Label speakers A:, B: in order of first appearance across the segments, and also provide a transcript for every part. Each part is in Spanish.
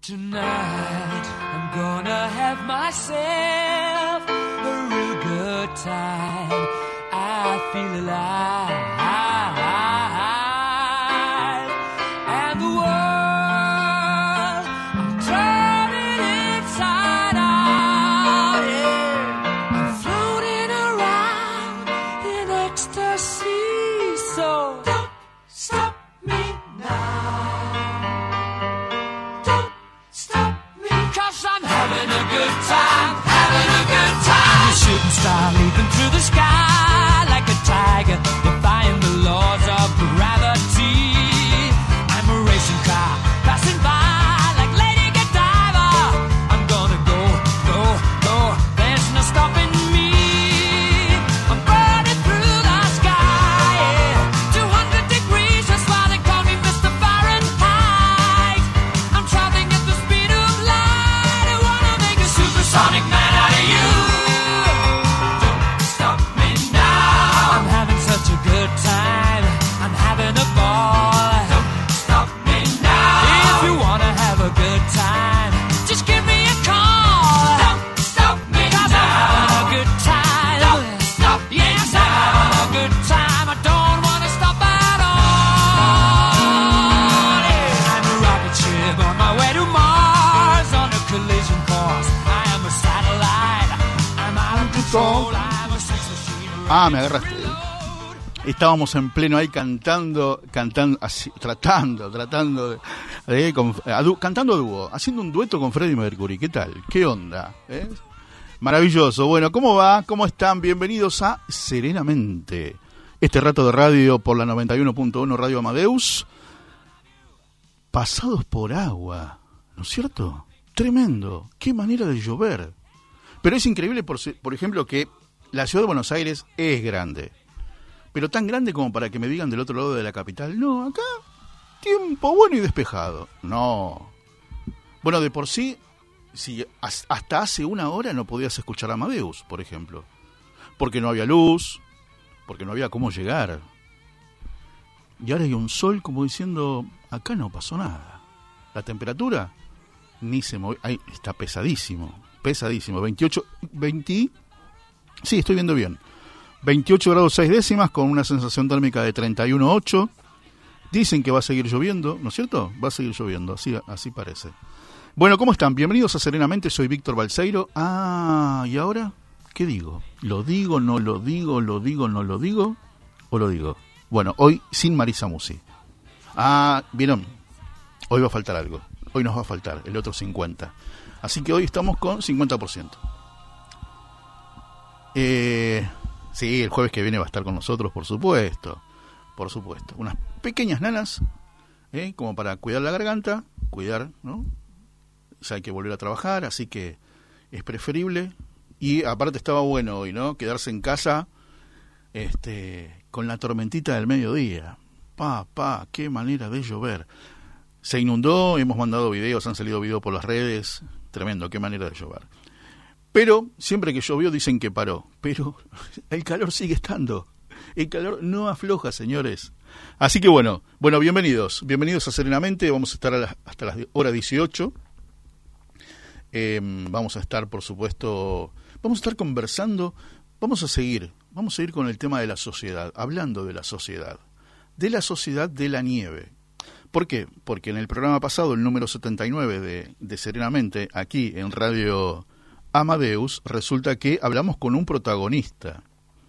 A: Tonight I'm gonna have myself a real good time. I feel alive, and the world I'm turning inside out. Yeah, I'm floating around in ecstasy. So don't stop me now. Having a good time, having a good time. The shooting star leaping through the sky like a tiger, defying the laws of gravity. I'm a racing car passing by like Lady Godiva. I'm gonna go, go, go. There's no stopping me. I'm burning through the sky, yeah. 200 degrees, that's why they call me Mr. Fahrenheit. I'm traveling at the speed of light. I wanna make a supersonic man out of you. Don't stop me now. I'm having such a good time. I'm having a ball. Don't stop me now. If you wanna have a good time, just give me a call. Don't stop me now. 'Cause I'm having a good time. Don't stop me now. Yes, I'm having a good time. I don't wanna stop at all. Yeah. I'm a rocket ship on my way to Mars on a collision course. I am a satellite. I'm out of control. I'm a sex machine.
B: Ah, me agarraste. Estábamos en pleno ahí cantando, así, tratando cantando a dúo, haciendo un dueto con Freddie Mercury. ¿Qué tal? ¿Qué onda? Maravilloso. Bueno, ¿cómo va? ¿Cómo están? Bienvenidos a Serenamente. Este rato de radio por la 91.1 Radio Amadeus. Pasados por agua, ¿no es cierto? Tremendo. Qué manera de llover. Pero es increíble, por ejemplo, que la ciudad de Buenos Aires es grande. Pero tan grande como para que me digan del otro lado de la capital, no, acá tiempo bueno y despejado. No. Bueno, de por sí, si hasta hace una hora no podías escuchar a Amadeus, por ejemplo. Porque no había luz, porque no había cómo llegar. Y ahora hay un sol como diciendo, acá no pasó nada. La temperatura ni se movió, está pesadísimo, 20, sí, estoy viendo bien. 28 grados 6 décimas con una sensación térmica de 31,8. Dicen que va a seguir lloviendo, ¿no es cierto? Va a seguir lloviendo, así parece. Bueno, ¿cómo están? Bienvenidos a Serenamente, soy Víctor Balseiro. ¿Y ahora? ¿Qué digo? ¿Lo digo, no lo digo, lo digo, no lo digo? ¿O lo digo? Bueno, hoy sin Marisa Musi. ¿Vieron? Hoy va a faltar algo. Hoy nos va a faltar el otro 50%. Así que hoy estamos con 50%. Sí, el jueves que viene va a estar con nosotros, por supuesto. Por supuesto. Unas pequeñas nanas, como para cuidar la garganta, ¿no? Ya hay que volver a trabajar, así que es preferible. Y aparte estaba bueno hoy, ¿no? Quedarse en casa, con la tormentita del mediodía. Qué manera de llover. Se inundó, hemos mandado videos, han salido videos por las redes. Tremendo, qué manera de llover. Pero siempre que llovió dicen que paró. Pero el calor sigue estando. El calor no afloja, señores. Así que bueno, bienvenidos a Serenamente. Vamos a estar hasta las hora 18. Vamos a estar, por supuesto, vamos a estar conversando. Vamos a seguir con el tema de la sociedad, hablando de la sociedad de la nieve. ¿Por qué? Porque en el programa pasado, el número 79 de Serenamente, aquí en Radio Amadeus, resulta que hablamos con un protagonista,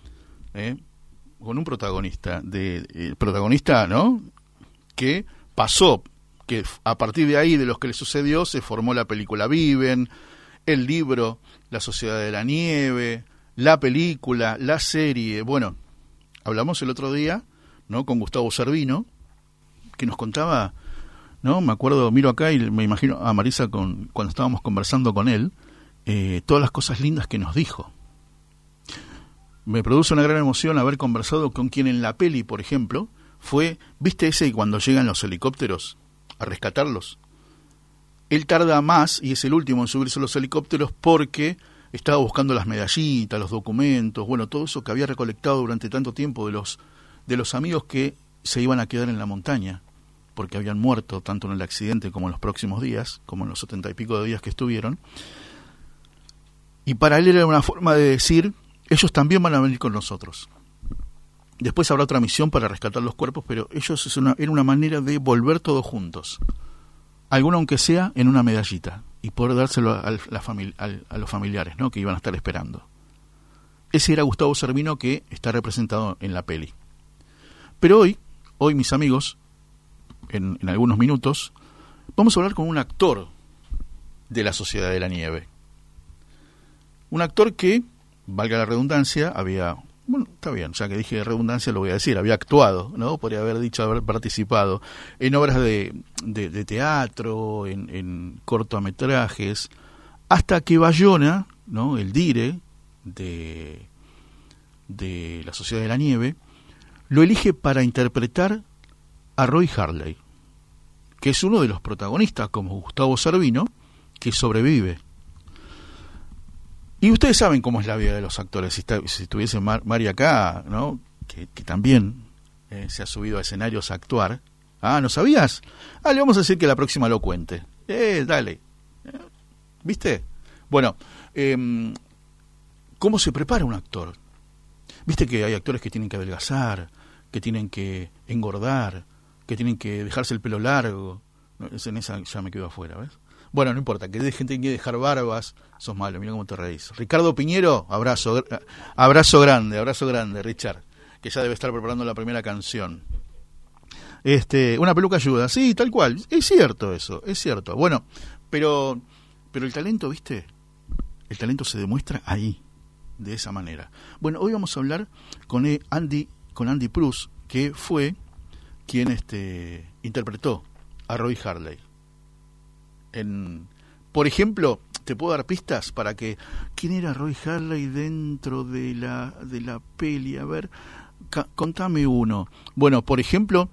B: protagonista, ¿no? Que pasó, que a partir de ahí, de los que le sucedió, se formó la película Viven, el libro La Sociedad de la Nieve, la película, la serie. Bueno, hablamos el otro día, ¿no? Con Gustavo Servino, que nos contaba, ¿no? Me acuerdo, miro acá y me imagino a Marisa cuando estábamos conversando con él, todas las cosas lindas que nos dijo. Me produce una gran emoción haber conversado con quien en la peli, por ejemplo, fue, ¿viste ese cuando llegan los helicópteros a rescatarlos? Él tarda más y es el último en subirse a los helicópteros porque estaba buscando las medallitas, los documentos, bueno, todo eso que había recolectado durante tanto tiempo de los amigos que se iban a quedar en la montaña. porque habían muerto tanto en el accidente como en los próximos días, como en los 70 y pico de días que estuvieron. Y para él era una forma de decir, ellos también van a venir con nosotros. Después habrá otra misión para rescatar los cuerpos, pero ellos era una manera de volver todos juntos. Alguno aunque sea en una medallita, y poder dárselo a los familiares, ¿no?, que iban a estar esperando. Ese era Gustavo Cervino, que está representado en la peli. Pero hoy mis amigos, en algunos minutos, vamos a hablar con un actor de La Sociedad de la Nieve. Un actor que, valga la redundancia, está bien, ya que dije redundancia lo voy a decir, había actuado, ¿no? Podría haber dicho haber participado en obras de teatro, en cortometrajes, hasta que Bayona, ¿no?, el dire de La Sociedad de la Nieve, lo elige para interpretar a Roy Harley, que es uno de los protagonistas, como Gustavo Cervino, que sobrevive. Y ustedes saben cómo es la vida de los actores. Si estuviese Mari acá, ¿no?, que también se ha subido a escenarios a actuar. Ah, ¿no sabías? Le vamos a decir que la próxima lo cuente. Dale. ¿Viste? Bueno, ¿cómo se prepara un actor? ¿Viste que hay actores que tienen que adelgazar, que tienen que engordar, que tienen que dejarse el pelo largo? En esa ya me quedo afuera, ¿ves? Bueno, no importa, que gente que dejar barbas, sos malo, mira cómo te reís. Ricardo Piñero, abrazo grande, Richard, que ya debe estar preparando la primera canción. Una peluca ayuda, sí, tal cual, es cierto eso, es cierto. Bueno, pero el talento, ¿viste? El talento se demuestra ahí, de esa manera. Bueno, hoy vamos a hablar con Andy Prus, que fue quien interpretó a Roy Harley. Por ejemplo, te puedo dar pistas para que... ¿Quién era Roy Harley dentro de la peli? A ver, contame uno. Bueno, por ejemplo,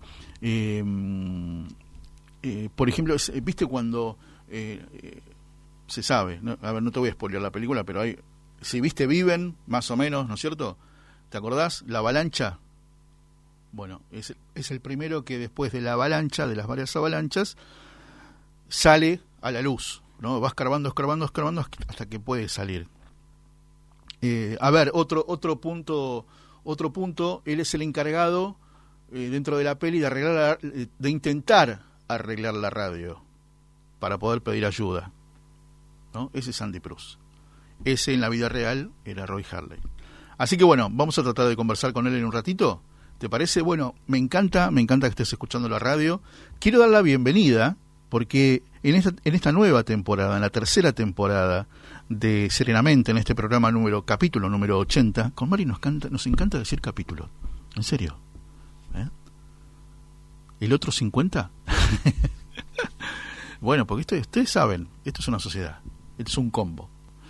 B: ¿viste cuando se sabe? ¿No? A ver, no te voy a spoilear la película, pero si viste Viven, más o menos, ¿no es cierto? ¿Te acordás? La avalancha. Bueno, es el primero que después de la avalancha, de las varias avalanchas, sale a la luz, ¿no? Va escarbando hasta que puede salir. A ver, otro punto, él es el encargado dentro de la peli de intentar arreglar la radio para poder pedir ayuda, ¿no? Ese es Andy Prus. Ese en la vida real era Roy Harley. Así que bueno, vamos a tratar de conversar con él en un ratito. ¿Te parece? Bueno, me encanta que estés escuchando la radio. Quiero dar la bienvenida porque en esta nueva temporada, en la tercera temporada de Serenamente, en este programa capítulo número 80, con Mari nos encanta decir capítulo. ¿En serio? ¿El otro 50? Bueno, porque ustedes saben, esto es una sociedad, esto es un combo.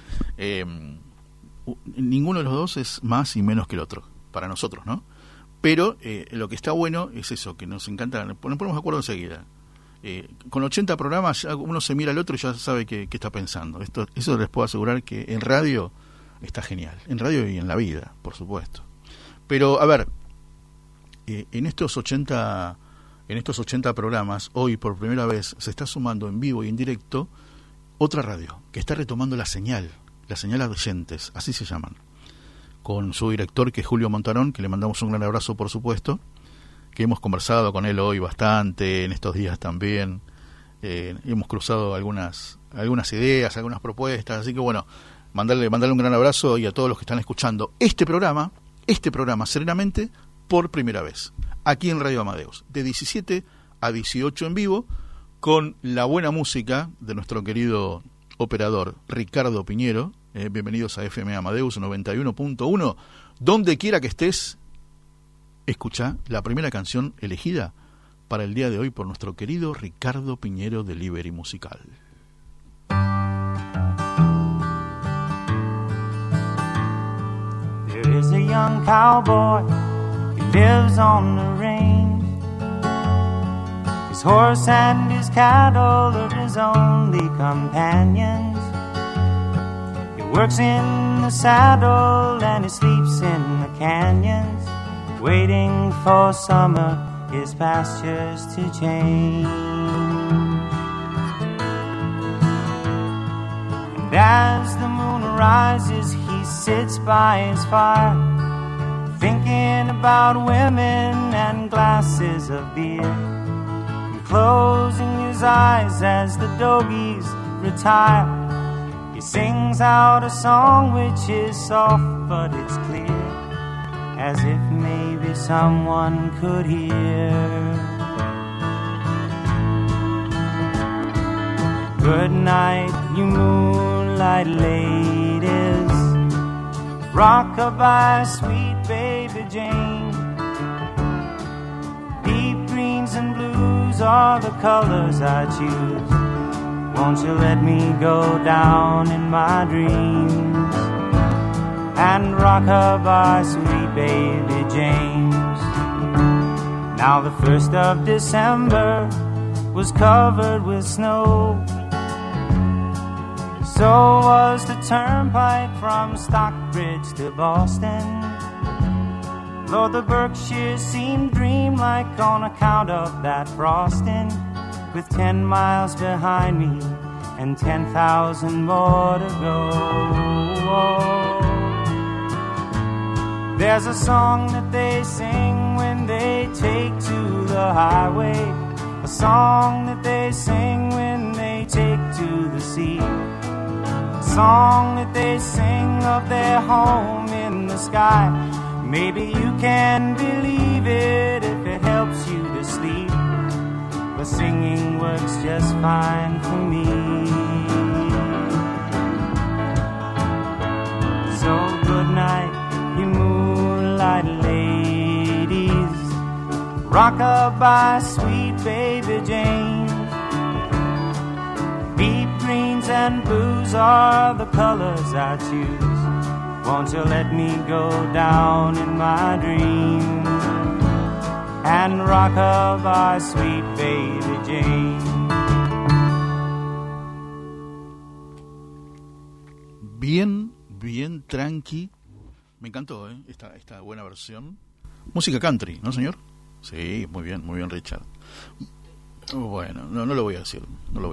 B: Ninguno de los dos es más y menos que el otro, para nosotros, ¿no? Pero lo que está bueno es eso, que nos encanta, nos ponemos de acuerdo enseguida. Con 80 programas ya uno se mira al otro y ya sabe qué está pensando. Eso les puedo asegurar que en radio está genial. En radio y en la vida, por supuesto. Pero, a ver, en estos 80 programas, hoy por primera vez se está sumando en vivo y en directo otra radio, que está retomando la señal a oyentes, así se llaman, con su director, que es Julio Montarón, que le mandamos un gran abrazo, por supuesto, que hemos conversado con él hoy bastante, en estos días también, hemos cruzado algunas ideas, algunas propuestas, así que bueno, mandarle un gran abrazo y a todos los que están escuchando este programa Serenamente, por primera vez, aquí en Radio Amadeus, de 17 a 18 en vivo, con la buena música de nuestro querido operador Ricardo Piñero. Bienvenidos a FM Amadeus 91.1, donde quiera que estés. Escucha la primera canción elegida para el día de hoy por nuestro querido Ricardo Piñero de Delivery Musical.
C: There is a young cowboy who lives on the range. His horse and his cattle are his only companions. He works in the saddle and he sleeps in the canyons, waiting for summer his pastures to change. And as the moon rises, he sits by his fire, thinking about women and glasses of beer, and closing his eyes as the doggies retire, he sings out a song which is soft but it's clear, as if maybe someone could hear. Good night, you moonlight ladies, rock-a-bye, sweet baby Jane. Deep greens and blues are the colors I choose. Won't you let me go down in my dreams and rock-a-bye, sweet baby James? Now the 1st of December was covered with snow, so was the turnpike from Stockbridge to Boston. Lord, the Berkshires seemed dreamlike on account of that frosting, with 10 miles behind me and 10,000 more to go. There's a song that they sing when they take to the highway, a song that they sing when they take to the sea, song that they sing of their home in the sky. Maybe you can believe it if it helps you to sleep, but singing works just fine for me. So good night, you moonlight ladies, rock-a-bye, sweet baby Jane. Deep greens and blues are the colors I choose. Won't you let me go down in my dreams and rock-a-bye, sweet baby Jane?
B: Bien tranqui. Me encantó, esta buena versión. Música country, ¿no, señor? Sí, muy bien, Richard. Bueno, no lo voy a decir,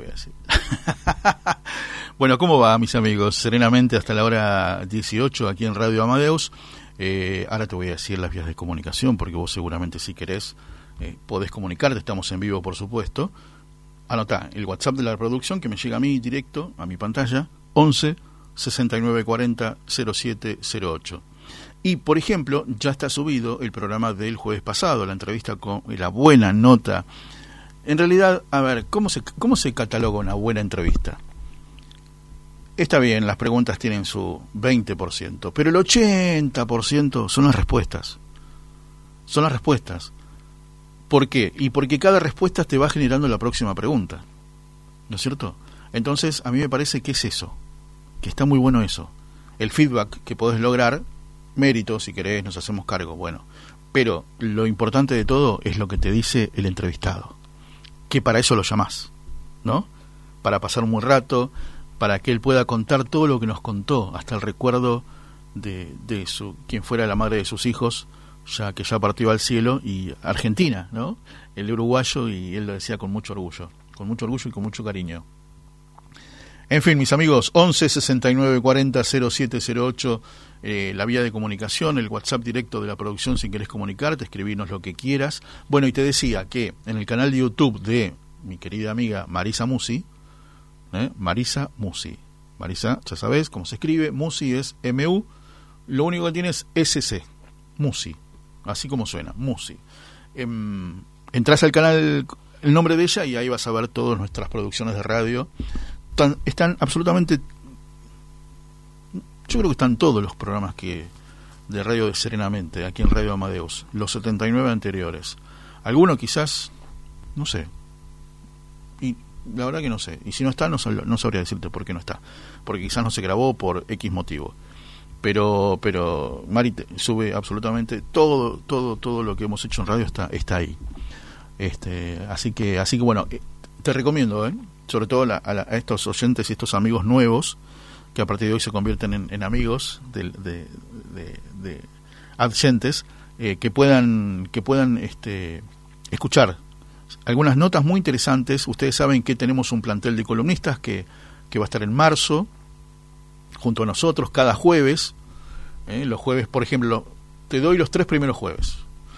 B: Bueno, ¿cómo va, mis amigos? Serenamente hasta la hora 18 aquí en Radio Amadeus. Ahora te voy a decir las vías de comunicación, porque vos seguramente, si querés, podés comunicarte. Estamos en vivo, por supuesto. Anotá el WhatsApp de la producción que me llega a mí directo, a mi pantalla, 11 69 40 0708. Y, por ejemplo, ya está subido el programa del jueves pasado, la entrevista con la buena nota. En realidad, a ver, ¿cómo se cataloga una buena entrevista? Está bien, las preguntas tienen su 20%, pero el 80% son las respuestas. Son las respuestas. ¿Por qué? Y porque cada respuesta te va generando la próxima pregunta, ¿no es cierto? Entonces, a mí me parece que es eso, que está muy bueno eso. El feedback que podés lograr, mérito, si querés, nos hacemos cargo, bueno. Pero lo importante de todo es lo que te dice el entrevistado, que para eso lo llamás, ¿no? Para pasar un buen rato, para que él pueda contar todo lo que nos contó, hasta el recuerdo de quien fuera la madre de sus hijos, ya que ya partió al cielo, y Argentina, ¿no? El uruguayo, y él lo decía con mucho orgullo y con mucho cariño. En fin, mis amigos, 11 69 40 0708, la vía de comunicación, el WhatsApp directo de la producción si querés comunicarte, escribirnos lo que quieras. Bueno, y te decía que en el canal de YouTube de mi querida amiga Marisa Musi, Marisa Musi, Marisa, ya sabés cómo se escribe, Musi es M-U, lo único que tiene es S-C, Musi, así como suena, Musi. Entrás al canal, el nombre de ella, y ahí vas a ver todas nuestras producciones de radio. Están absolutamente, yo creo que están todos los programas de Radio de Serenamente, aquí en Radio Amadeus, los 79 anteriores. Alguno quizás, no sé, y la verdad que no sé, y si no está, no sabría decirte por qué no está, porque quizás no se grabó por X motivo, pero Mari sube absolutamente todo lo que hemos hecho en radio, está ahí. Así que bueno, te recomiendo, sobre todo a estos oyentes y estos amigos nuevos, que a partir de hoy se convierten en amigos de adyentes, que puedan escuchar algunas notas muy interesantes. Ustedes saben que tenemos un plantel de columnistas que va a estar en marzo junto a nosotros cada jueves. Los jueves, por ejemplo, te doy los 3 primeros jueves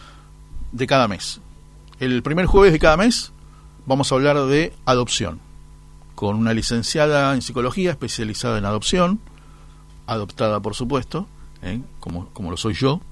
B: de cada mes. El primer jueves de cada mes vamos a hablar de adopción, con una licenciada en psicología especializada en adopción, adoptada por supuesto, como lo soy yo,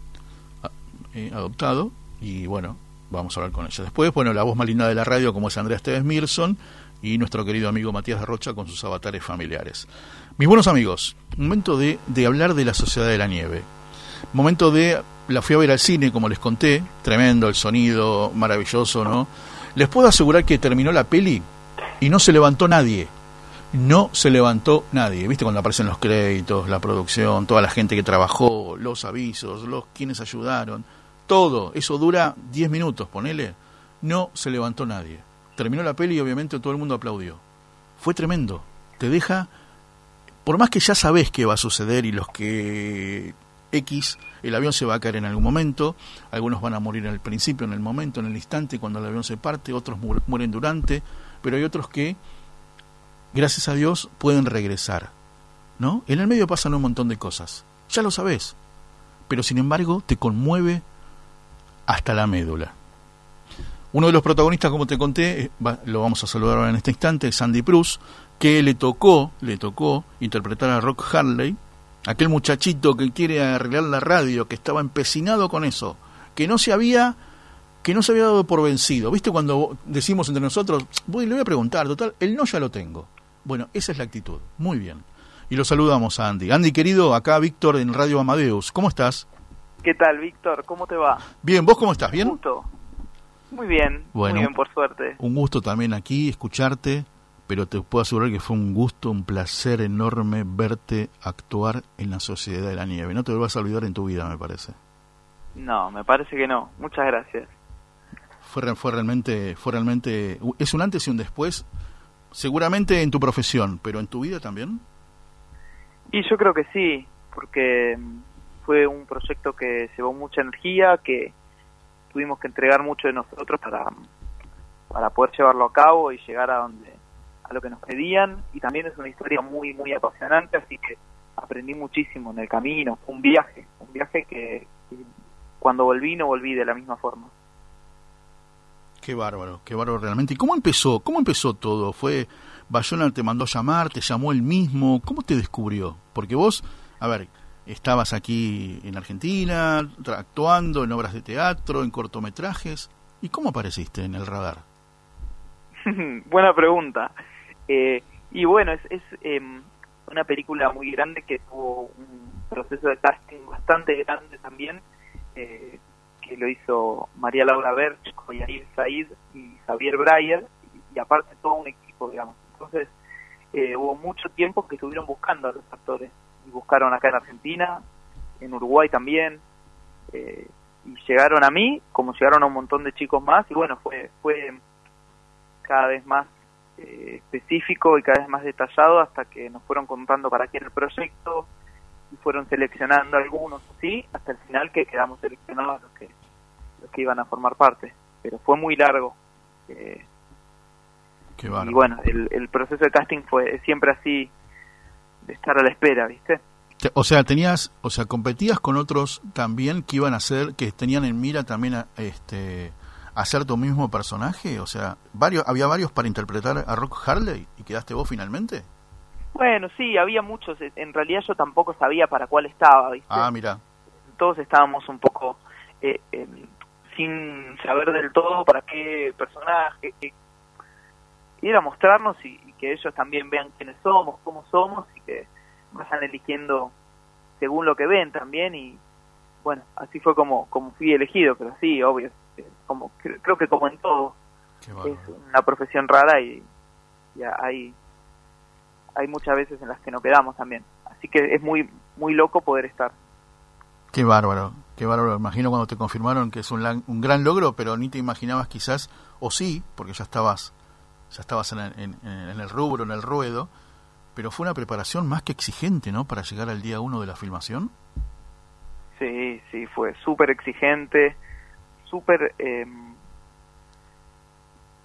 B: adoptado, y bueno, vamos a hablar con ella. Después, bueno, la voz más linda de la radio, como es Andrea Esteves Mirson, y nuestro querido amigo Matías de Rocha con sus avatares familiares. Mis buenos amigos, momento de hablar de La Sociedad de la Nieve. Momento de... La fui a ver al cine, como les conté, tremendo, el sonido maravilloso, ¿no? Les puedo asegurar que terminó la peli y no se levantó nadie. No se levantó nadie. ¿Viste cuando aparecen los créditos, la producción, toda la gente que trabajó, los avisos, los quienes ayudaron? Todo, eso dura 10 minutos, ponele. No se levantó nadie. Terminó la peli y obviamente todo el mundo aplaudió. Fue tremendo. Te deja, por más que ya sabés qué va a suceder y los que el avión se va a caer en algún momento, algunos van a morir al principio, en el momento, en el instante, cuando el avión se parte, otros mueren durante, pero hay otros que, gracias a Dios, pueden regresar, ¿no? En el medio pasan un montón de cosas, ya lo sabés, pero sin embargo te conmueve hasta la médula. Uno de los protagonistas, como te conté, lo vamos a saludar ahora en este instante, es Andy Prus, que le tocó interpretar a Rock Harley, aquel muchachito que quiere arreglar la radio, que estaba empecinado con eso, que no se había dado por vencido. ¿Viste cuando decimos entre nosotros, le voy a preguntar, total, el no ya lo tengo? Bueno, esa es la actitud. Muy bien. Y lo saludamos a Andy. Andy, querido, acá Víctor en Radio Amadeus. ¿Cómo estás?
D: ¿Qué tal, Víctor? ¿Cómo te va?
B: Bien, ¿vos cómo estás? ¿Bien?
D: Un gusto. Muy bien,
B: bueno,
D: muy bien, por suerte.
B: Un gusto también aquí escucharte, pero te puedo asegurar que fue un gusto, un placer enorme verte actuar en La Sociedad de la Nieve. No te lo vas a olvidar en tu vida, me parece.
D: No, me parece que no. Muchas gracias.
B: Fue realmente, es un antes y un después, seguramente en tu profesión, pero en tu vida también.
D: Y yo creo que sí, porque fue un proyecto que llevó mucha energía, que tuvimos que entregar mucho de nosotros para poder llevarlo a cabo y llegar a lo que nos pedían, y también es una historia muy muy apasionante, así que aprendí muchísimo en el camino. Fue un viaje que cuando volví no volví de la misma forma.
B: Qué bárbaro realmente. ¿Y cómo empezó todo? ¿Fue Bayona te mandó a llamar, te llamó él mismo? ¿Cómo te descubrió? Porque vos, a ver, estabas aquí en Argentina, actuando en obras de teatro, en cortometrajes, ¿y cómo apareciste en el radar?
D: Buena pregunta. Y bueno, es una película muy grande que tuvo un proceso de casting bastante grande también, que lo hizo María Laura Berch, Yair Said y Javier Breyer, y aparte todo un equipo, digamos. Entonces hubo mucho tiempo que estuvieron buscando a los actores, y buscaron acá en Argentina, en Uruguay también, y llegaron a mí, como llegaron a un montón de chicos más, y bueno, fue cada vez más específico y cada vez más detallado, hasta que nos fueron contando para qué era el proyecto y fueron seleccionando algunos, sí, hasta el final que quedamos seleccionados los que iban a formar parte. Pero fue muy largo.
B: Qué bárbaro.
D: Y bueno, el proceso de casting fue siempre así, de estar a la espera, ¿viste?
B: O sea, competías con otros también que iban a hacer, que tenían en mira también hacer tu mismo personaje. O sea, había varios para interpretar a Rock Harley y quedaste vos finalmente.
D: Bueno, sí, había muchos. En realidad yo tampoco sabía para cuál estaba, ¿viste?
B: Ah, mira.
D: Todos estábamos un poco sin saber del todo para qué personaje, ir a mostrarnos y que ellos también vean quiénes somos, cómo somos, y que vayan eligiendo según lo que ven también. Y bueno, así fue como fui elegido, pero sí, obvio, creo que como en todo, es una profesión rara y hay muchas veces en las que no quedamos también, así que es muy muy loco poder estar.
B: Qué bárbaro. Imagino cuando te confirmaron que es un gran logro, pero ni te imaginabas quizás, o sí, porque ya estabas en el rubro, en el ruedo, pero fue una preparación más que exigente, ¿no?, para llegar al día 1 de la filmación.
D: Sí, fue súper exigente, súper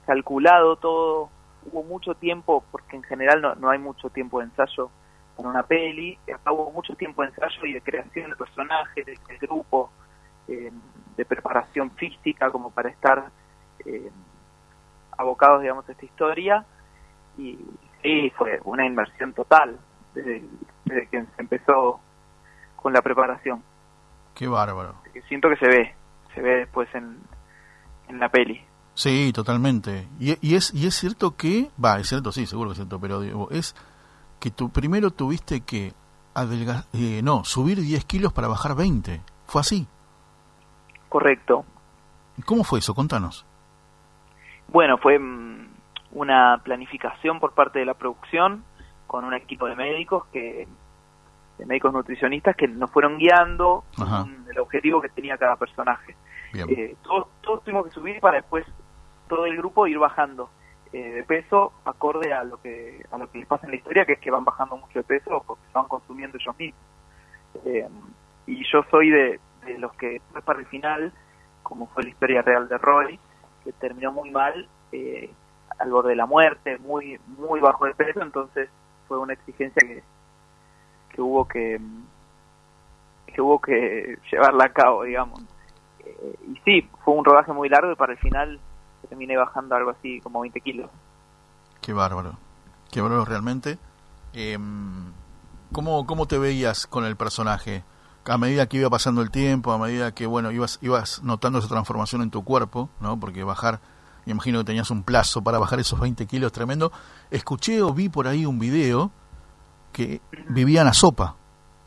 D: calculado todo, hubo mucho tiempo, porque en general no hay mucho tiempo de ensayo con una peli, acá hubo mucho tiempo de ensayo y de creación de personajes, de grupo, de preparación física como para estar abocados, digamos, a esta historia, y sí, fue una inversión total desde que se empezó con la preparación.
B: Qué bárbaro.
D: Siento que se ve después en la peli.
B: Sí, totalmente. Y es cierto que, es cierto, sí, seguro que es cierto, pero digo, es que tú primero tuviste que subir 10 kilos para bajar 20. ¿Fue así?
D: Correcto.
B: ¿Cómo fue eso? Contanos.
D: Bueno, fue una planificación por parte de la producción con un equipo de médicos nutricionistas que nos fueron guiando con el objetivo que tenía cada personaje. Todos tuvimos que subir para después todo el grupo ir bajando de peso acorde a lo que les pasa en la historia, que es que van bajando mucho de peso porque se van consumiendo ellos mismos. Y yo soy de los que después para el final, como fue la historia real de Roy, que terminó muy mal, al borde de la muerte, muy muy bajo de peso, entonces fue una exigencia que hubo que llevarla a cabo, digamos. Y sí, fue un rodaje muy largo y para el final terminé bajando algo así como 20 kilos.
B: Qué bárbaro realmente. ¿Cómo te veías con el personaje? A medida que iba pasando el tiempo, a medida que ibas notando esa transformación en tu cuerpo, ¿no? Porque bajar, me imagino que tenías un plazo para bajar esos 20 kilos tremendo. Escuché o vi por ahí un video que vivían a sopa.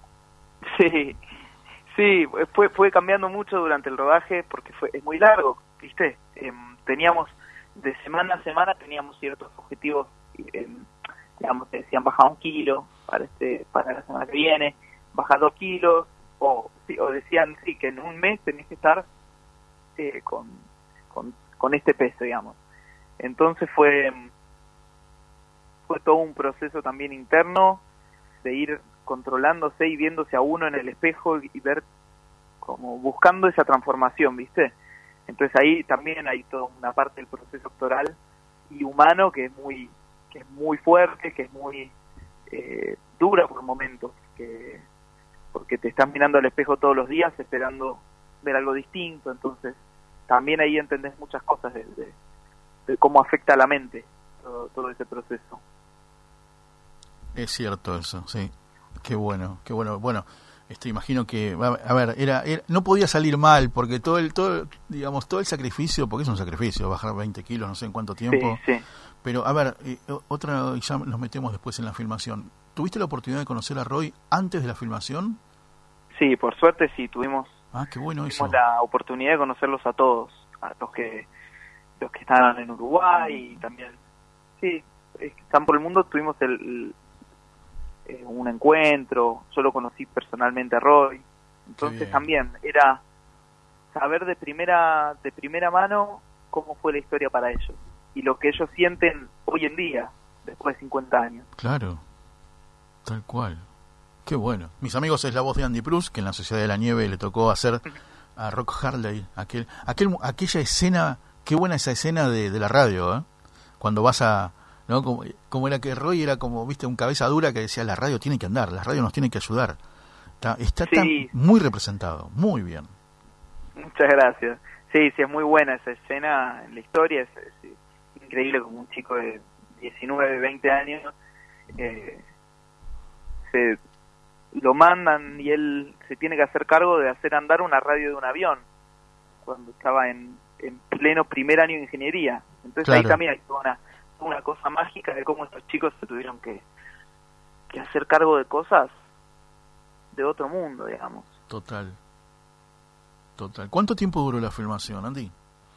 D: Sí, fue cambiando mucho durante el rodaje porque es muy largo, ¿viste? Teníamos de semana a semana teníamos ciertos objetivos, digamos, decían baja 1 kilo para la semana que viene, baja 2 kilos, o decían que en un mes tenés que estar con este peso, digamos. Entonces fue todo un proceso también interno de ir controlándose y viéndose a uno en el espejo y ver como buscando esa transformación, ¿viste? Entonces ahí también hay toda una parte del proceso actoral y humano que es muy fuerte, que es muy dura por momentos, porque te estás mirando al espejo todos los días esperando ver algo distinto, entonces también ahí entendés muchas cosas de cómo afecta a la mente todo ese proceso.
B: Es cierto eso, sí. Qué bueno. Bueno, imagino que, a ver, era no podía salir mal porque todo el sacrificio, porque es un sacrificio bajar 20 kilos, no sé en cuánto tiempo.
D: Sí.
B: Pero, a ver, y ya nos metemos después en la filmación. ¿Tuviste la oportunidad de conocer a Roy antes de la filmación?
D: Sí, por suerte sí, tuvimos
B: qué bueno eso.
D: La oportunidad de conocerlos a todos, a los que estaban en Uruguay y también, sí, están por el mundo, tuvimos un encuentro, yo lo conocí personalmente a Roy, entonces también era saber de primera mano cómo fue la historia para ellos y lo que ellos sienten hoy en día, después de 50 años. Claro,
B: tal cual. Qué bueno. Mis amigos es la voz de Andy Prus, que en La Sociedad de la Nieve le tocó hacer a Rock Harley, aquella escena, qué buena esa escena de la radio, ¿eh? Cuando vas a, ¿no? Como era que Roy era como, viste, un cabeza dura que decía, la radio tiene que andar, la radio nos tiene que ayudar. Está
D: sí.
B: Muy representado, muy bien.
D: Muchas gracias. Sí, es muy buena esa escena en la historia, es increíble como un chico de 19, 20 años lo mandan y él se tiene que hacer cargo de hacer andar una radio de un avión cuando estaba en pleno primer año de ingeniería. Entonces claro. Ahí también hay toda una cosa mágica de cómo estos chicos se tuvieron que hacer cargo de cosas de otro mundo, digamos.
B: Total. ¿Cuánto tiempo duró la filmación, Andy?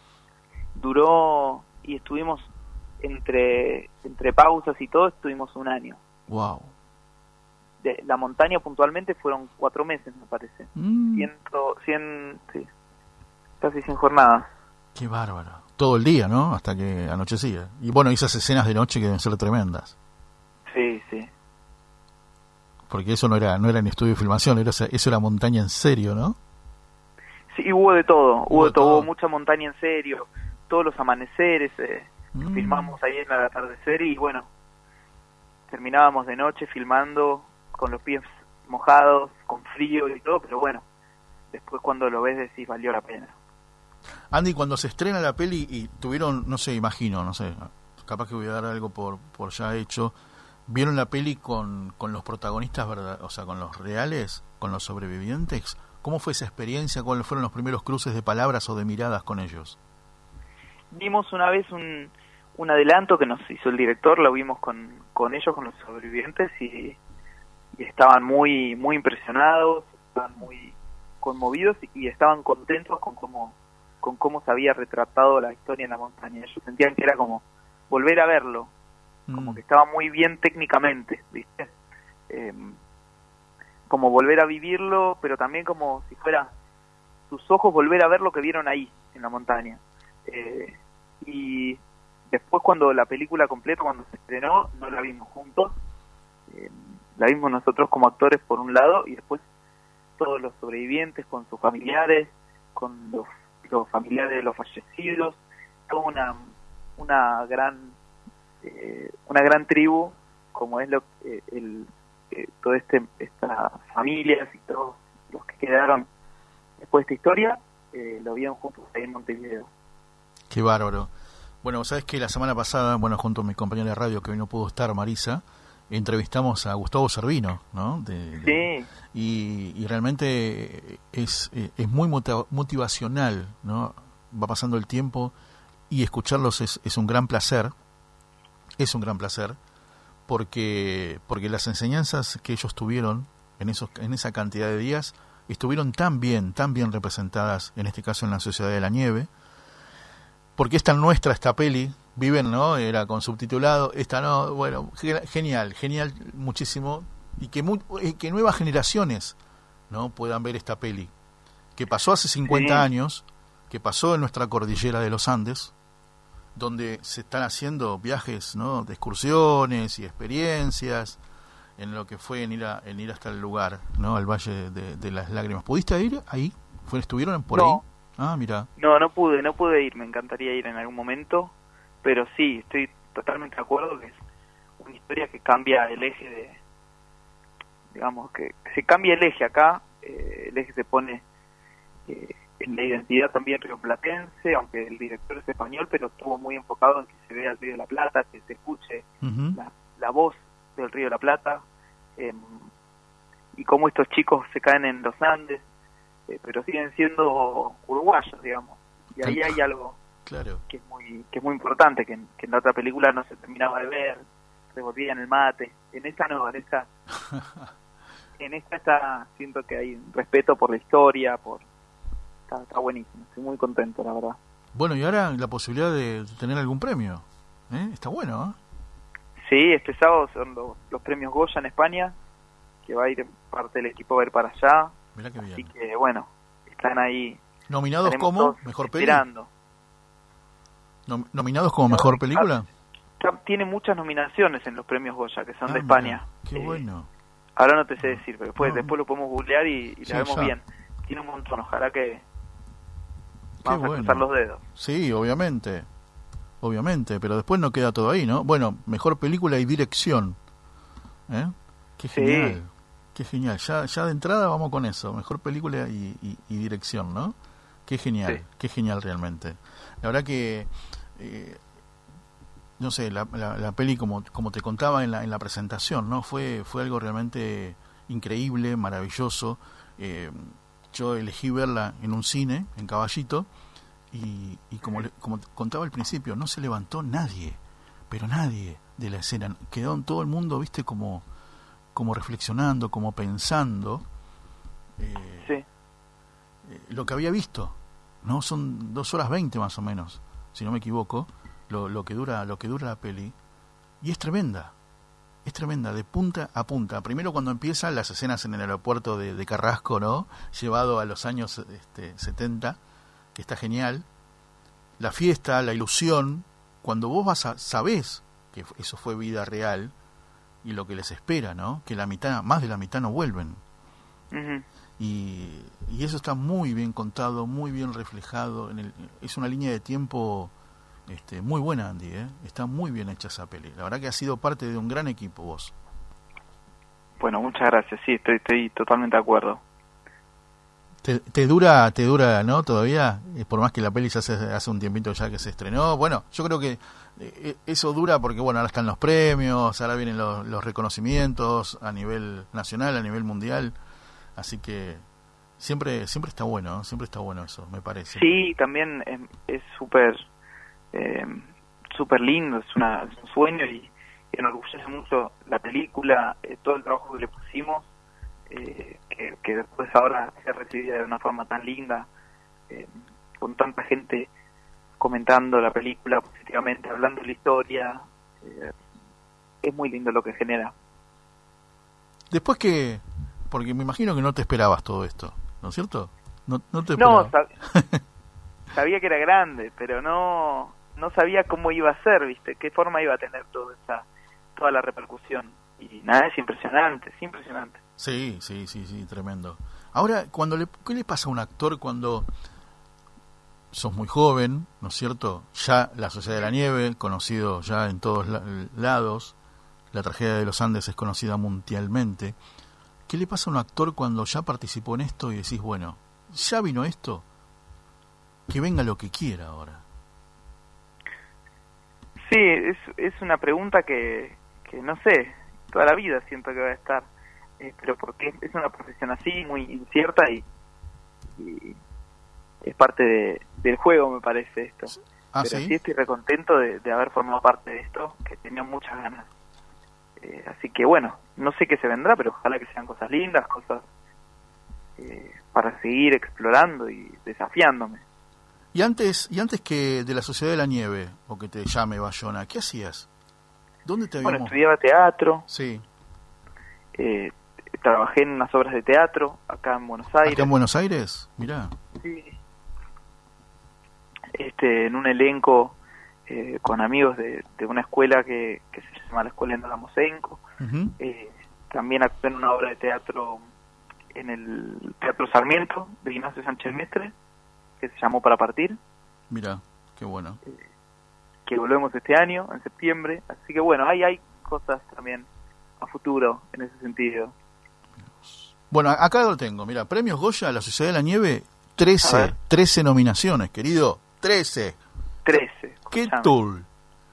D: Duró, y estuvimos entre pausas y todo, estuvimos 1 año.
B: Wow.
D: De la montaña puntualmente fueron 4 meses, me parece. 100, sí, casi 100 jornadas.
B: Qué bárbaro. Todo el día, ¿no? Hasta que anochecía. Y bueno, esas escenas de noche que deben ser tremendas.
D: Sí.
B: Porque eso no era en estudio de filmación, eso era montaña en serio, ¿no?
D: Sí, hubo de todo, hubo mucha montaña en serio, todos los amaneceres, Filmamos ahí en el atardecer y bueno, terminábamos de noche filmando con los pies mojados, con frío y todo, pero bueno, después cuando lo ves decís valió la pena.
B: Andy, cuando se estrena la peli y tuvieron, no sé, imagino, no sé, capaz que voy a dar algo por ya hecho, ¿vieron la peli con los protagonistas, verdad? O sea, con los reales, con los sobrevivientes? ¿Cómo fue esa experiencia? ¿Cuáles fueron los primeros cruces de palabras o de miradas con ellos?
D: Vimos una vez un adelanto que nos hizo el director, lo vimos con ellos, con los sobrevivientes, y estaban muy impresionados, estaban muy conmovidos y estaban contentos con cómo se había retratado la historia en la montaña. Ellos sentían que era como volver a verlo, como que estaba muy bien técnicamente, ¿viste? Como volver a vivirlo, pero también como si fuera sus ojos volver a ver lo que vieron ahí, en la montaña. Y después cuando la película completa, cuando se estrenó, no la vimos juntos, la vimos nosotros como actores por un lado, y después todos los sobrevivientes con sus familiares, con los familiares de los fallecidos, toda una gran tribu, como es todo estas familias y todos los que quedaron después de esta historia, lo vieron juntos ahí en Montevideo.
B: Qué bárbaro. Bueno, sabes que la semana pasada, junto a mi compañera de radio que hoy no pudo estar, Marisa, entrevistamos a Gustavo Cervino, ¿no?
D: Sí.
B: Y realmente es muy motivacional, ¿no? Va pasando el tiempo y escucharlos es un gran placer. Es un gran placer porque las enseñanzas que ellos tuvieron en esa cantidad de días estuvieron tan bien representadas, en este caso en la Sociedad de la Nieve, porque es tan nuestra esta peli. Viven, ¿no? Era con subtitulado, esta no, bueno, genial muchísimo, y que nuevas generaciones, ¿no? Puedan ver esta peli, que pasó hace 50 años, que pasó en nuestra cordillera de los Andes, donde se están haciendo viajes, ¿no? De excursiones y experiencias, en lo que fue en ir hasta el lugar, ¿no? Al Valle de las Lágrimas. ¿Pudiste ir ahí? ¿Estuvieron por ahí? Ah, mira.
D: No pude ir, me encantaría ir en algún momento. Pero sí, estoy totalmente de acuerdo que es una historia que cambia el eje digamos, que se cambia el eje acá, el eje se pone en la identidad también rioplatense, aunque el director es español, pero estuvo muy enfocado en que se vea el Río de la Plata, que se escuche la voz del Río de la Plata, y cómo estos chicos se caen en los Andes, pero siguen siendo uruguayos, digamos, y ahí hay algo...
B: Claro.
D: Que es muy importante, que en la otra película no se terminaba de ver, se volvía en el mate. En esta no, en esta siento que hay un respeto por la historia, está buenísimo, estoy muy contento, la verdad.
B: Bueno, y ahora la posibilidad de tener algún premio, está bueno, ¿eh?
D: Sí, este sábado son los premios Goya en España, que va a ir parte del equipo a ver para allá.
B: Mirá qué bien.
D: Así que bueno, están ahí.
B: ¿Nominados como mejor película?
D: Esperando.
B: ¿Nominados como mejor película?
D: Tiene muchas nominaciones en los premios Goya, que son de España.
B: Qué bueno.
D: Ahora no te sé decir, pero después lo podemos googlear y la vemos
B: ya.
D: bien. Tiene un montón, ojalá que vamos a cruzar los dedos.
B: Sí, obviamente, pero después no queda todo ahí, ¿no? Bueno, mejor película y dirección. Qué genial, sí. Qué genial. Ya de entrada vamos con eso, mejor película y dirección, ¿no? Qué genial, sí. Qué genial realmente. La verdad que, no sé, la peli, como te contaba en la presentación, ¿no? Fue algo realmente increíble, maravilloso. Yo elegí verla en un cine, en Caballito, y como contaba al principio, no se levantó nadie, pero nadie de la escena. Quedó todo el mundo, viste, como reflexionando, como pensando lo que había visto. No, son 2 horas 20 más o menos, si no me equivoco, lo que dura la peli, y es tremenda, de punta a punta. Primero cuando empiezan las escenas en el aeropuerto de Carrasco, ¿no? Llevado a los años 70, que está genial. La fiesta, la ilusión, cuando vos sabés que eso fue vida real y lo que les espera, ¿no? Que más de la mitad no vuelven. Uh-huh. Y eso está muy bien contado, muy bien reflejado. Es una línea de tiempo Muy buena, Andy, está muy bien hecha esa peli. La verdad que has sido parte de un gran equipo vos.
D: Bueno, muchas gracias, sí, estoy totalmente de acuerdo.
B: ¿Te dura, no, todavía? Por más que la peli se hace un tiempito ya que se estrenó. Bueno, yo creo que eso dura porque, bueno, ahora están los premios, ahora vienen los reconocimientos a nivel nacional, a nivel mundial. Así que siempre está bueno, ¿no? Siempre está bueno eso, me parece.
D: Sí, también es súper lindo, es un sueño y enorgullece mucho la película, todo el trabajo que le pusimos, que después ahora sea recibida de una forma tan linda, con tanta gente comentando la película positivamente, hablando de la historia. Es muy lindo lo que genera.
B: Después porque me imagino que no te esperabas todo esto, ¿no es cierto? No te esperabas.
D: No, sabía que era grande, pero no sabía cómo iba a ser, ¿viste? Qué forma iba a tener toda la repercusión. Y nada, es impresionante.
B: Sí, tremendo. Ahora, ¿qué le pasa a un actor cuando sos muy joven, ¿no es cierto? Ya La Sociedad de la Nieve, conocido ya en todos lados, La Tragedia de los Andes es conocida mundialmente. ¿Qué le pasa a un actor cuando ya participó en esto y decís, bueno, ya vino esto, que venga lo que quiera ahora?
D: Sí, es una pregunta que no sé, toda la vida siento que va a estar, pero porque es una profesión así, muy incierta y es parte del juego, me parece esto. Pero ¿sí? Estoy recontento de haber formado parte de esto, que tenía muchas ganas. Así que bueno, no sé qué se vendrá, pero ojalá que sean cosas lindas, cosas para seguir explorando y desafiándome.
B: Y antes que de La Sociedad de la Nieve, o que te llame Bayona, ¿qué hacías? ¿Dónde te habíamos...?
D: Bueno, estudiaba teatro.
B: Sí.
D: Trabajé en unas obras de teatro acá en Buenos Aires.
B: ¿Acá en Buenos Aires? Mirá.
D: Sí. En un elenco con amigos de una escuela que se llama la Escuela Enola Mosenko. Uh-huh. También actué en una obra de teatro en el Teatro Sarmiento de Ignacio Sánchez Mestre, que se llamó Para Partir.
B: Mira, qué bueno.
D: Que volvemos este año, en septiembre. Así que bueno, hay cosas también a futuro en ese sentido.
B: Bueno, acá lo tengo. Mira, Premios Goya a La Sociedad de la Nieve, 13 nominaciones, querido. 13. ¿Qué tool?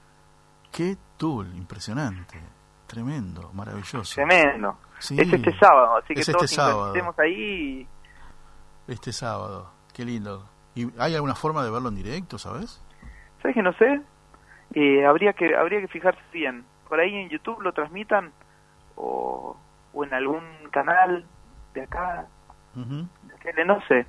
B: Impresionante. Tremendo, maravilloso.
D: Tremendo.
B: Sí,
D: es este sábado, así que
B: es
D: todos
B: este sábado.
D: Estemos ahí.
B: Este sábado, qué lindo. ¿Y hay alguna forma de verlo en directo, sabes?
D: ¿Sabes que no sé? Habría que fijarse bien. Por ahí en YouTube lo transmitan o en algún canal de acá. Uh-huh. No sé.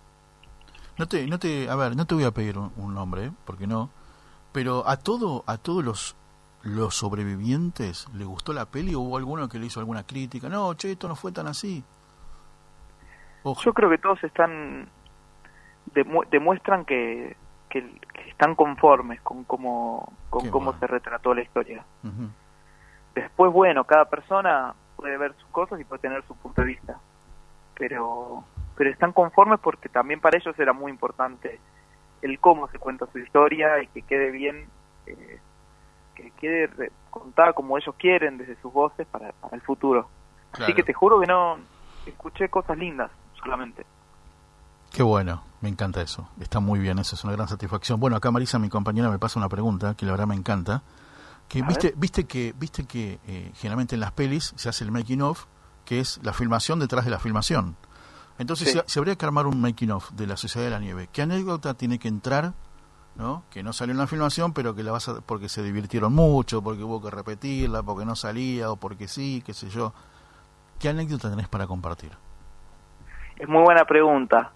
B: No te voy a pedir un nombre, porque no. Pero a todos los sobrevivientes le gustó la peli, o hubo alguno que le hizo alguna crítica. No, esto no fue tan así. Ojo.
D: Yo creo que todos demuestran que están conformes con cómo se retrató la historia. Uh-huh. Después, bueno, cada persona puede ver sus cosas y puede tener su punto de vista, pero están conformes porque también para ellos era muy importante el cómo se cuenta su historia y que quede bien, que quede contada como ellos quieren desde sus voces para el futuro. Claro. Así que te juro que no escuché cosas lindas solamente.
B: Qué bueno, me encanta eso, está muy bien, eso es una gran satisfacción. Bueno, acá Marisa, mi compañera, me pasa una pregunta que la verdad me encanta, que viste que generalmente en las pelis se hace el making of, que es la filmación detrás de la filmación. Entonces sí. se habría que armar un making of de La Sociedad de la Nieve. ¿Qué anécdota tiene que entrar, no? Que no salió en la filmación, pero que porque se divirtieron mucho, porque hubo que repetirla, porque no salía, o porque sí, qué sé yo. ¿Qué anécdota tenés para compartir?
D: Es muy buena pregunta.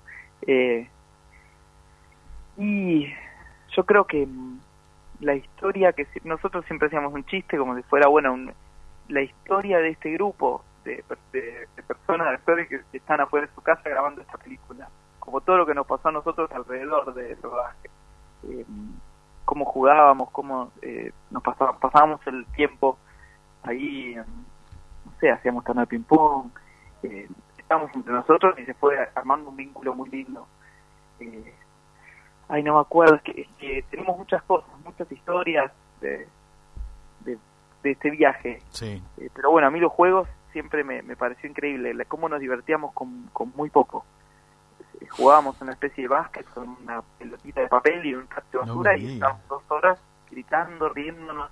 D: Y yo creo que la historia que nosotros siempre hacíamos un chiste como si fuera la historia de este grupo de personas, de actores que están afuera de su casa grabando esta película, como todo lo que nos pasó a nosotros alrededor del rodaje, cómo jugábamos, cómo nos pasábamos el tiempo ahí, no sé, hacíamos torneo de ping pong, estábamos entre nosotros y se fue armando un vínculo muy lindo. Ay, no me acuerdo, es que tenemos muchas cosas, muchas historias de este viaje.
B: Sí.
D: Pero bueno, a mí los juegos siempre me pareció increíble, cómo nos divertíamos con muy poco. Jugábamos una especie de básquet con una pelotita de papel y un tacho de basura y estábamos 2 horas gritando, riéndonos.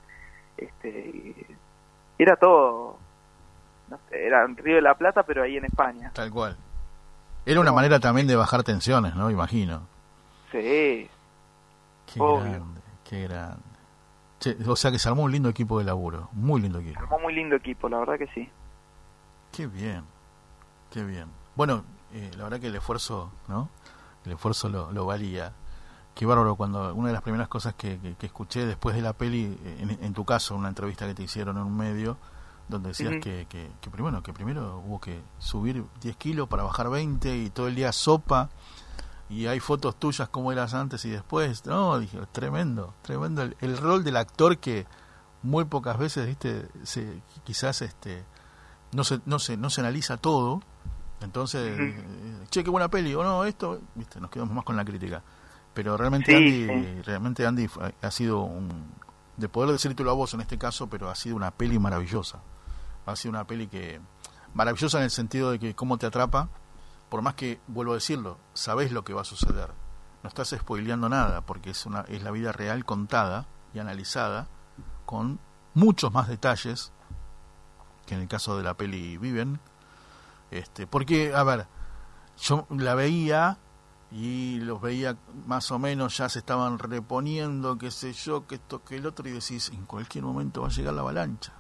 D: Era todo, no sé, era en Río de la Plata, pero ahí en España.
B: Tal cual. Era una manera también de bajar tensiones, ¿no? Imagino.
D: Sí.
B: Qué
D: obvio.
B: grande, qué grande. Che, o sea que se armó un lindo equipo de laburo, muy lindo equipo.
D: Se armó muy lindo equipo, la verdad que sí.
B: Qué bien, qué bien. Bueno, la verdad que el esfuerzo, ¿no? El esfuerzo lo valía. Qué bárbaro cuando una de las primeras cosas que escuché después de la peli, en tu caso, una entrevista que te hicieron en un medio, donde decías que primero hubo que subir 10 kilos para bajar 20 y todo el día sopa, y hay fotos tuyas como eras antes y después. No, dije, tremendo el rol del actor, que muy pocas veces, viste, quizás no se analiza todo. Entonces, che, qué buena peli, o no, esto, viste, nos quedamos más con la crítica. Pero realmente Andy ha sido de poder decírtelo a vos en este caso, pero ha sido una peli maravillosa. Ha sido una peli maravillosa en el sentido de que cómo te atrapa, por más que, vuelvo a decirlo, sabés lo que va a suceder. No estás spoileando nada, porque es la vida real contada y analizada con muchos más detalles que en el caso de la peli Viven. Porque, a ver, yo la veía y los veía más o menos, ya se estaban reponiendo, qué sé yo, que esto, que el otro, y decís, en cualquier momento va a llegar la avalancha,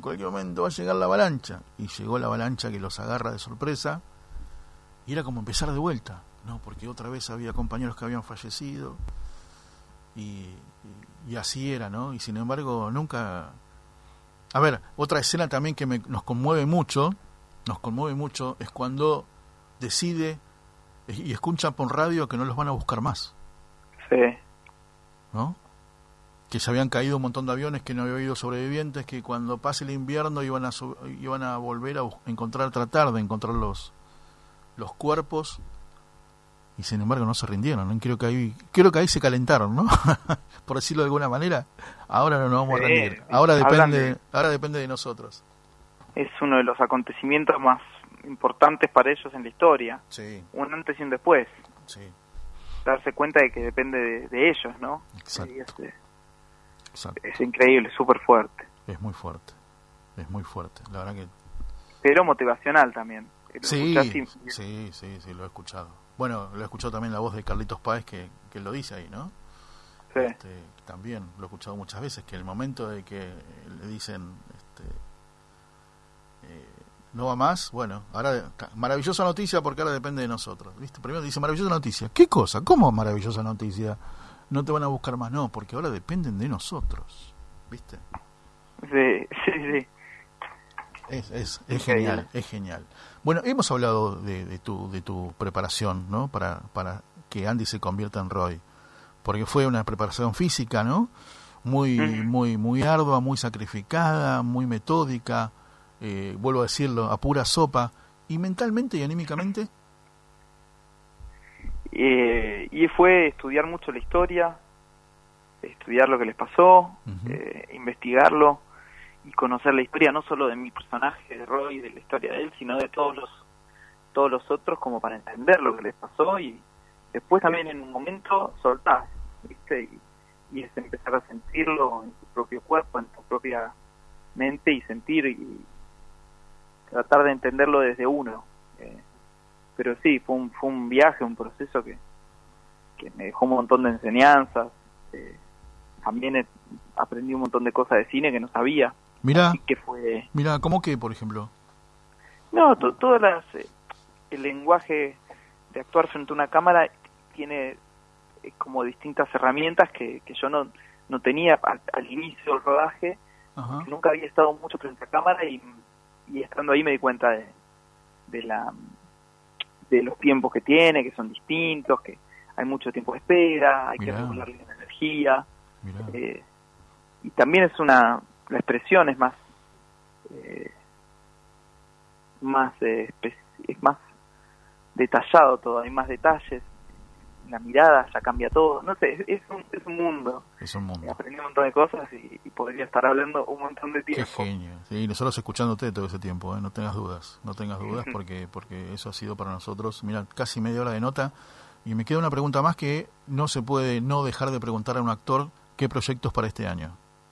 B: y llegó la avalancha que los agarra de sorpresa, y era como empezar de vuelta, ¿no? Porque otra vez había compañeros que habían fallecido, y así era, ¿no? Y sin embargo nunca... A ver, otra escena también que nos conmueve mucho es cuando decide y escuchan por radio que no los van a buscar más.
D: Sí.
B: ¿No? Que se habían caído un montón de aviones, que no había habido sobrevivientes, que cuando pase el invierno iban a volver a tratar de encontrar los cuerpos, y sin embargo no se rindieron, ¿no? Creo que ahí se calentaron, ¿no? Por decirlo de alguna manera. Ahora no nos vamos a rendir. Ahora depende de nosotros.
D: Es uno de los acontecimientos más importantes para ellos en la historia.
B: Sí.
D: Un antes y un después.
B: Sí.
D: Darse cuenta de que depende de ellos, ¿no?
B: Exacto. Exacto.
D: Es increíble, súper fuerte.
B: Es muy fuerte, la verdad que...
D: Pero motivacional también.
B: Sí, lo he escuchado. Bueno, lo he escuchado también la voz de Carlitos Páez, que lo dice ahí, ¿no?
D: Sí.
B: También lo he escuchado muchas veces, que el momento de que le dicen no va más, bueno, ahora maravillosa noticia, porque ahora depende de nosotros, ¿viste? Primero dice maravillosa noticia. ¿Qué cosa? ¿Cómo maravillosa noticia? No te van a buscar más, no, porque ahora dependen de nosotros, ¿viste?
D: Sí.
B: Es genial, es genial. Bueno, hemos hablado de tu preparación, ¿no? Para que Andy se convierta en Roy, porque fue una preparación física, ¿no? Muy ardua, muy sacrificada, muy metódica, vuelvo a decirlo, a pura sopa. ¿Y mentalmente y anímicamente?
D: Y fue estudiar mucho la historia, estudiar lo que les pasó, investigarlo y conocer la historia no solo de mi personaje, de Roy, de la historia de él, sino de todos los otros, como para entender lo que les pasó, y después también en un momento soltar, ¿viste? Y es empezar a sentirlo en tu propio cuerpo, en tu propia mente, y sentir y tratar de entenderlo desde uno. Pero sí, fue un viaje, un proceso que me dejó un montón de enseñanzas. También aprendí un montón de cosas de cine que no sabía.
B: Mirá,
D: que fue...
B: ¿cómo qué, por ejemplo?
D: No, el lenguaje de actuar frente a una cámara tiene como distintas herramientas que yo no tenía al inicio del rodaje. Porque nunca había estado mucho frente a cámara, y estando ahí me di cuenta de los tiempos que tiene, que son distintos, que hay mucho tiempo de espera, hay que regular la energía. Y también es la expresión es más detallado todo, hay más detalles, la mirada ya cambia todo. No sé, es un mundo.
B: Es un mundo.
D: Aprendí un montón de cosas y podría estar hablando un montón de tiempo.
B: Qué genio. Sí, nosotros escuchándote todo ese tiempo, no tengas dudas. No tengas dudas porque eso ha sido para nosotros, mira, casi media hora de nota. Y me queda una pregunta más que no se puede no dejar de preguntar a un actor qué proyectos para este año.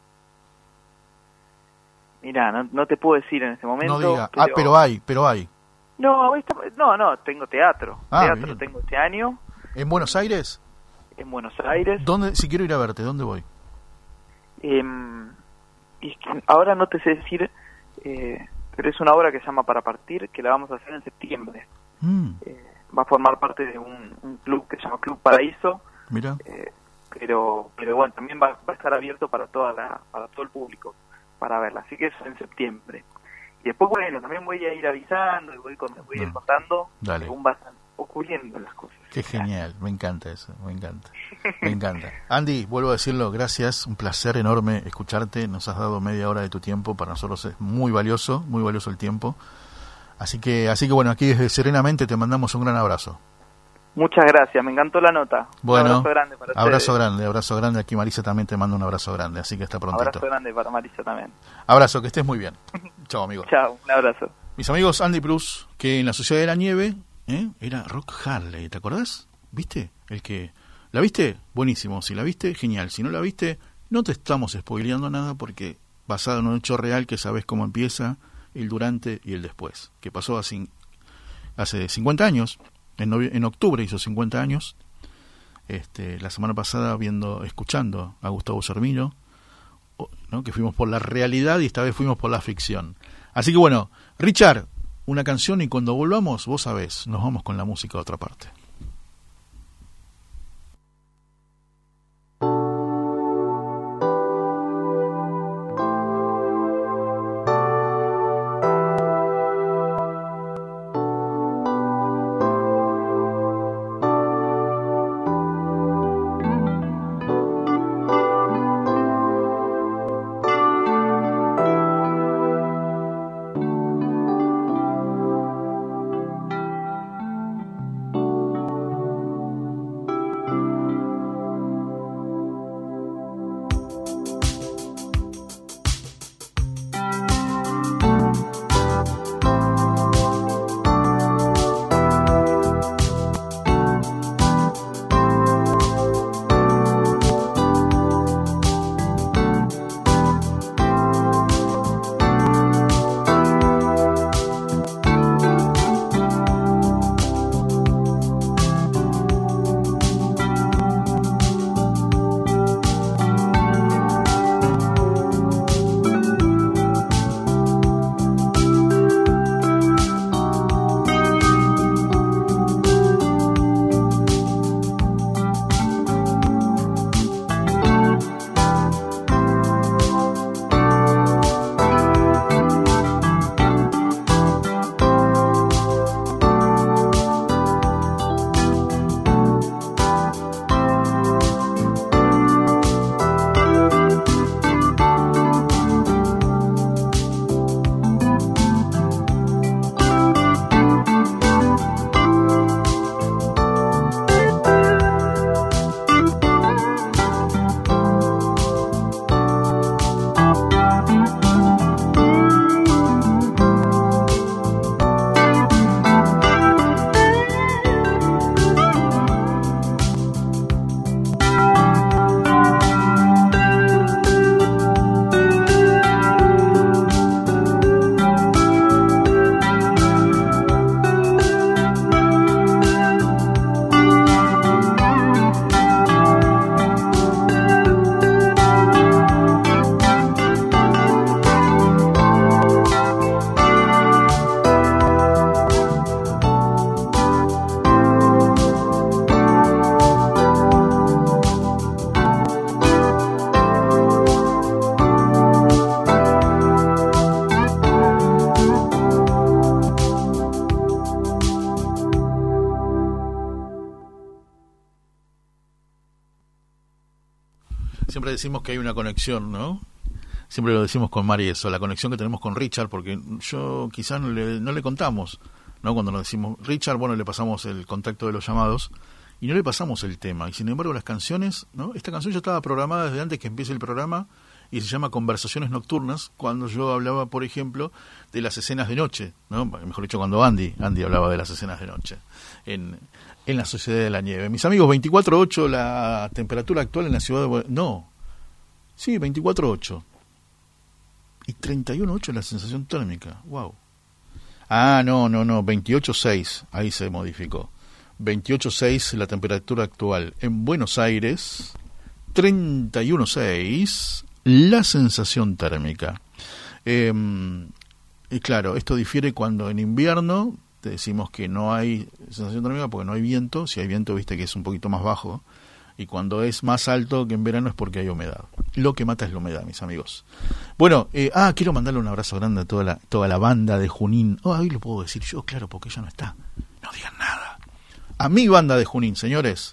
D: Mira, no te puedo decir en este momento.
B: No diga, pero hay.
D: No, tengo teatro. Teatro
B: bien.
D: tengo este año.
B: ¿En Buenos Aires?
D: En Buenos Aires.
B: ¿Dónde, si quiero ir a verte, dónde voy?
D: Y es que ahora no te sé decir, pero es una obra que se llama Para Partir, que la vamos a hacer en septiembre. Va a formar parte de un club que se llama Club Paraíso.
B: Mira.
D: Pero bueno, también va a estar abierto para todo el público para verla. Así que eso en septiembre. Y después, bueno, también voy a ir avisando y voy a ir contando según van ocurriendo las cosas.
B: Qué genial, me encanta eso, me encanta. Andy, vuelvo a decirlo, gracias, un placer enorme escucharte, nos has dado media hora de tu tiempo, para nosotros es muy valioso el tiempo. Así que bueno, aquí desde Serenamente te mandamos un gran abrazo.
D: Muchas gracias, me encantó la nota.
B: Bueno,
D: un abrazo grande para ustedes.
B: Abrazo grande, aquí Marisa también te manda un abrazo grande, así que hasta prontito.
D: Abrazo grande para Marisa también.
B: Abrazo, que estés muy bien. Chao, amigo.
D: Chao, un abrazo.
B: Mis amigos, Andy Plus, que en La Sociedad de la Nieve era Rock Harley, ¿te acordás? ¿Viste? ¿La viste? Buenísimo, si la viste, genial. Si no la viste, no te estamos spoileando nada porque basado en un hecho real que sabes cómo empieza el durante y el después, que pasó hace 50 años. En octubre hizo 50 años. La semana pasada escuchando a Gustavo Cermino, ¿no? Que fuimos por la realidad y esta vez fuimos por la ficción. Así que bueno, Richard, una canción y cuando volvamos, vos sabés, nos vamos con la música a otra parte. Siempre decimos que hay una conexión, ¿no? Siempre lo decimos con Mari eso, la conexión que tenemos con Richard, porque yo quizás no le contamos, ¿no? Cuando nos decimos Richard, bueno, le pasamos el contacto de los llamados y no le pasamos el tema. Y sin embargo las canciones, ¿no? Esta canción ya estaba programada desde antes que empiece el programa y se llama Conversaciones Nocturnas, cuando yo hablaba, por ejemplo, de las escenas de noche, ¿no? Mejor dicho, cuando Andy hablaba de las escenas de noche en la Sociedad de la Nieve. Mis amigos, 24.8 la temperatura actual en la ciudad de... No, sí, 24.8. Y 31.8 la sensación térmica. Wow. Ah, no, 28.6. Ahí se modificó. 28.6 la temperatura actual en Buenos Aires. 31.6 la sensación térmica. Y claro, esto difiere cuando en invierno te decimos que no hay sensación térmica porque no hay viento. Si hay viento, viste que es un poquito más bajo. Y cuando es más alto que en verano es porque hay humedad. Lo que mata es la humedad, mis amigos. Bueno, quiero mandarle un abrazo grande a toda la banda de Junín. Ahí lo puedo decir yo, claro, porque ella no está. No digan nada. A mi banda de Junín, señores.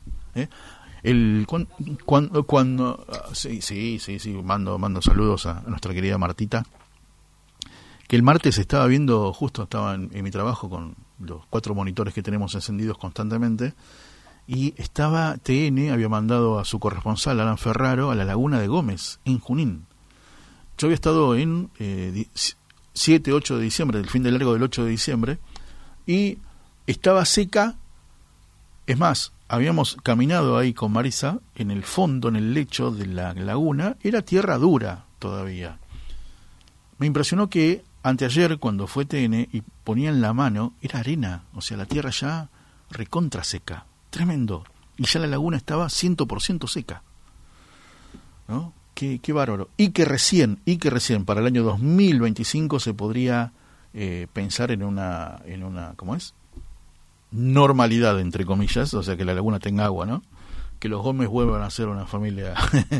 B: Sí, mando saludos a nuestra querida Martita. Que el martes estaba viendo, justo estaba en mi trabajo con los 4 monitores que tenemos encendidos constantemente. Y había mandado a su corresponsal, Alan Ferraro, a la Laguna de Gómez, en Junín. Yo había estado en 7-8 de diciembre, del fin de largo del 8 de diciembre, y estaba seca. Es más, habíamos caminado ahí con Marisa, en el fondo, en el lecho de la laguna, era tierra dura todavía. Me impresionó que anteayer, cuando fue TN, y ponían la mano, era arena, o sea, la tierra ya recontra seca. Tremendo. Y ya la laguna estaba 100% seca. ¿No? Qué bárbaro. Y que recién, para el año 2025 se podría pensar en una, ¿cómo es? Normalidad, entre comillas, o sea, que la laguna tenga agua, ¿no? Que los Gómez vuelvan a ser una familia,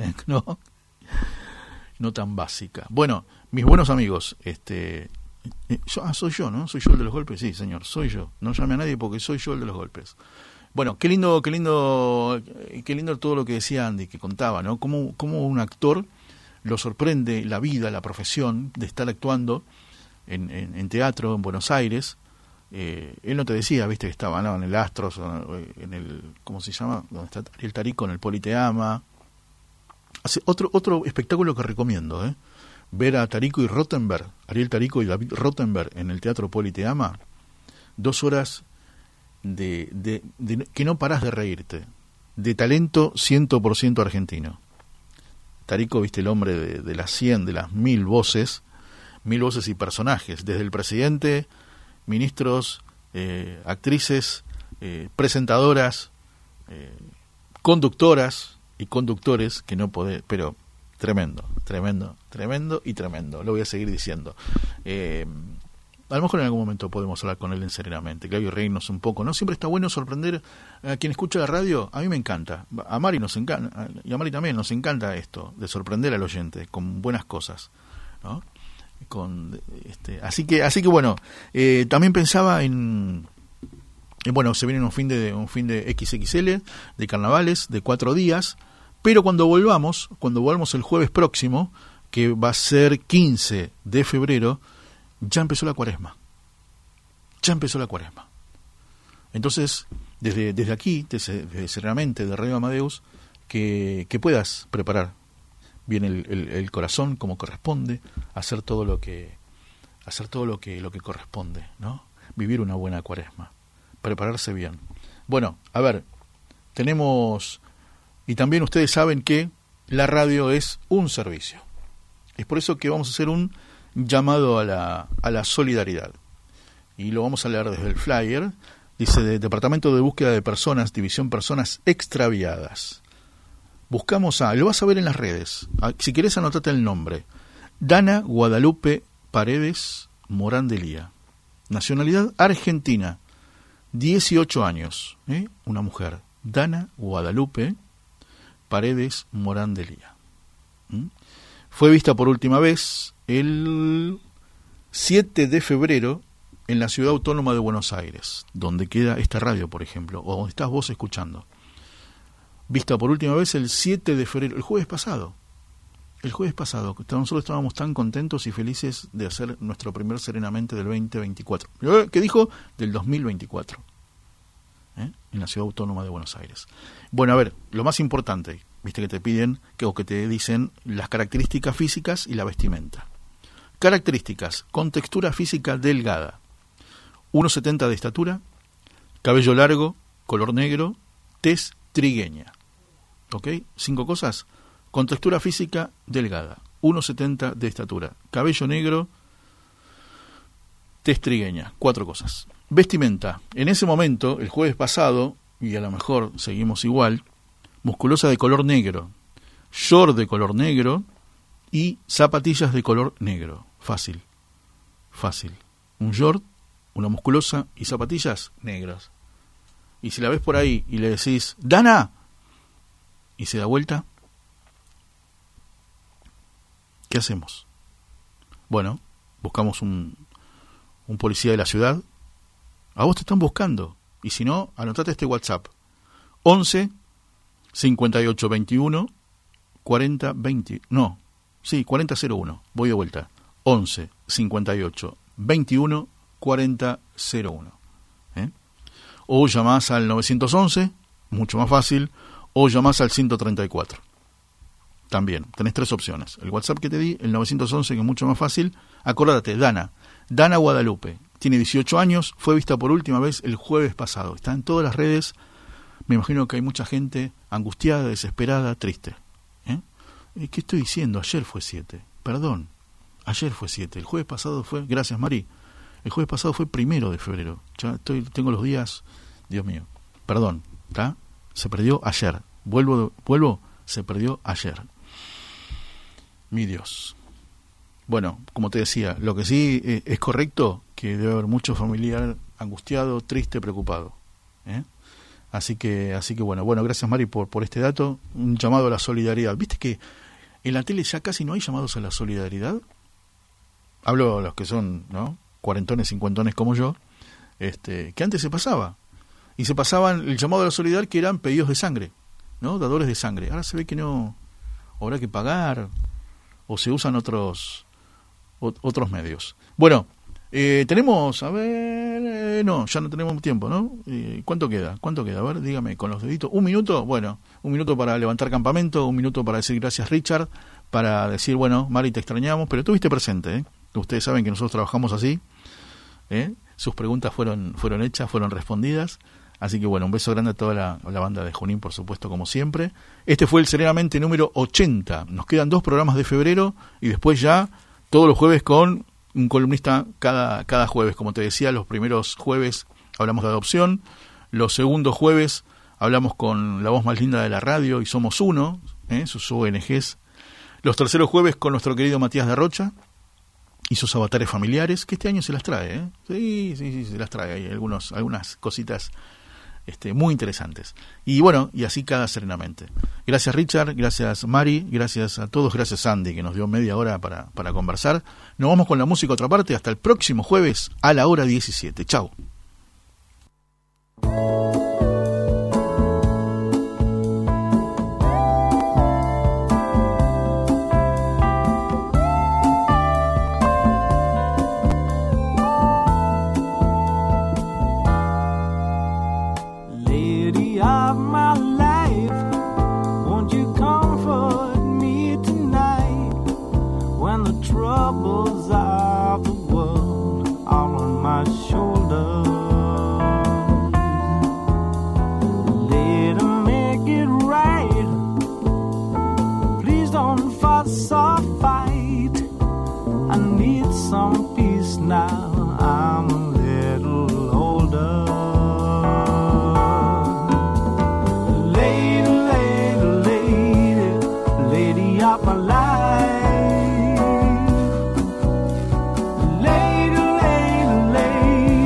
B: no tan básica. Bueno, mis buenos amigos, soy yo, ¿no? Soy yo el de los golpes, sí, señor, soy yo. No llame a nadie porque soy yo el de los golpes. Bueno, qué lindo todo lo que decía Andy, que contaba, ¿no? Cómo un actor lo sorprende la vida, la profesión de estar actuando en teatro en Buenos Aires. Él no te decía, viste, que estaba, ¿no?, en el Astros, en el, ¿cómo se llama?, donde está Ariel Tarico, en el Politeama. Hace otro espectáculo que recomiendo, ver a Tarico y Rottenberg, Ariel Tarico y David Rottenberg en el Teatro Politeama. 2 horas de que no parás de reírte, de talento 100% argentino. Tarico, viste, el hombre de las 100, de las 1000 voces y personajes, desde el presidente, ministros, actrices, presentadoras, conductoras y conductores, que no podés, pero tremendo, lo voy a seguir diciendo. A lo mejor en algún momento podemos hablar con él serenamente, claro, y reírnos un poco, ¿no? Siempre está bueno sorprender a quien escucha la radio. A mí me encanta, a Mari nos encanta, y a Mari también nos encanta esto, de sorprender al oyente con buenas cosas, ¿no? Así que bueno, también pensaba en bueno, se viene un fin de XXL, de carnavales, de 4 días, pero cuando volvamos el jueves próximo, que va a ser 15 de febrero, ya empezó la cuaresma. Entonces, desde aquí, desde Serenamente, de Radio Amadeus, que puedas preparar bien el corazón como corresponde, hacer todo lo que corresponde, ¿no? Vivir una buena cuaresma, prepararse bien. Bueno, a ver, tenemos, y también ustedes saben que la radio es un servicio. Es por eso que vamos a hacer un llamado a la solidaridad. Y lo vamos a leer desde el flyer. Dice: Departamento de Búsqueda de Personas, División Personas Extraviadas. Buscamos lo vas a ver en las redes. Si querés, anotate el nombre. Dana Guadalupe Paredes Morán de Lía. Nacionalidad argentina. 18 años. Una mujer. Dana Guadalupe Paredes Morán de Lía. Fue vista por última vez el 7 de febrero en la Ciudad Autónoma de Buenos Aires, donde queda esta radio, por ejemplo, o donde estás vos escuchando. Vista por última vez el 7 de febrero, el jueves pasado. Nosotros estábamos tan contentos y felices de hacer nuestro primer Serenamente del 2024. ¿Qué dijo? Del 2024. en la Ciudad Autónoma de Buenos Aires. Bueno, a ver, lo más importante, viste que te piden, o que te dicen las características físicas y la vestimenta. Características: con textura física delgada, 1,70 de estatura, cabello largo, color negro, tez trigueña. ¿Ok? 5 cosas. Con textura física delgada, 1,70 de estatura, cabello negro, tez trigueña. 4 cosas. Vestimenta: en ese momento, el jueves pasado, y a lo mejor seguimos igual, musculosa de color negro, short de color negro y zapatillas de color negro. Fácil. Un short, una musculosa y zapatillas negras. Y si la ves por ahí y le decís, ¡Dana! Y se da vuelta, ¿qué hacemos? Bueno, buscamos un policía de la ciudad. A vos te están buscando. Y si no, anotate este WhatsApp: 11 58 21 40 20. No, sí, 4001. Voy de vuelta: 11 58 21 4001. O llamás al 911, mucho más fácil, o llamás al 134. También, tenés 3 opciones. El WhatsApp que te di, el 911, que es mucho más fácil. Acordate, Dana Guadalupe, tiene 18 años, fue vista por última vez el jueves pasado. Está en todas las redes. Me imagino que hay mucha gente angustiada, desesperada, triste. ¿Qué estoy diciendo? Ayer fue 7. Perdón, ayer fue 7. El jueves pasado fue, gracias Mari, el jueves pasado fue 1 de febrero. Ya tengo los días, Dios mío. Perdón, ¿está? Se perdió ayer. Vuelvo, se perdió ayer. Mi Dios. Bueno, como te decía, lo que sí es correcto, que debe haber mucho familiar angustiado, triste, preocupado. Así que bueno, gracias Mari por este dato. Un llamado a la solidaridad. ¿Viste que en la tele ya casi no hay llamados a la solidaridad? Hablo de los que son, ¿no?, cuarentones, cincuentones como yo, que antes se pasaba. Y se pasaban el llamado a la solidaridad, que eran pedidos de sangre, ¿no?, dadores de sangre. Ahora se ve que no, habrá que pagar, o se usan otros medios. Bueno, tenemos, a ver, no, ya no tenemos tiempo, ¿no? ¿Cuánto queda? A ver, dígame, con los deditos. ¿1 minuto? Bueno, 1 minuto para levantar campamento, 1 minuto para decir gracias Richard, para decir, bueno, Mari, te extrañamos, pero estuviste presente, ¿eh? Ustedes saben que nosotros trabajamos así, sus preguntas fueron hechas, fueron respondidas, así que bueno, un beso grande a toda la banda de Junín, por supuesto, como siempre. Este fue el Serenamente número 80, nos quedan 2 programas de febrero, y después ya todos los jueves con un columnista cada jueves. Como te decía, los primeros jueves hablamos de adopción, los segundos jueves hablamos con la voz más linda de la radio, y Somos Uno, sus ONGs, los terceros jueves con nuestro querido Matías de Rocha y sus avatares familiares, que este año se las trae, sí, se las trae, hay algunas cositas muy interesantes. Y bueno, y así cada Serenamente. Gracias Richard, gracias Mari, gracias a todos, gracias Andy, que nos dio media hora para conversar. Nos vamos con la música a otra parte, hasta el próximo jueves a la hora 17. Chau.
C: Troubles of the world are on my shoulders. Let 'em make it right. Please don't fuss or fight. I need some peace now. I'm a little older. Lady, lady, lady, lady of my life. Lady, lady, lady.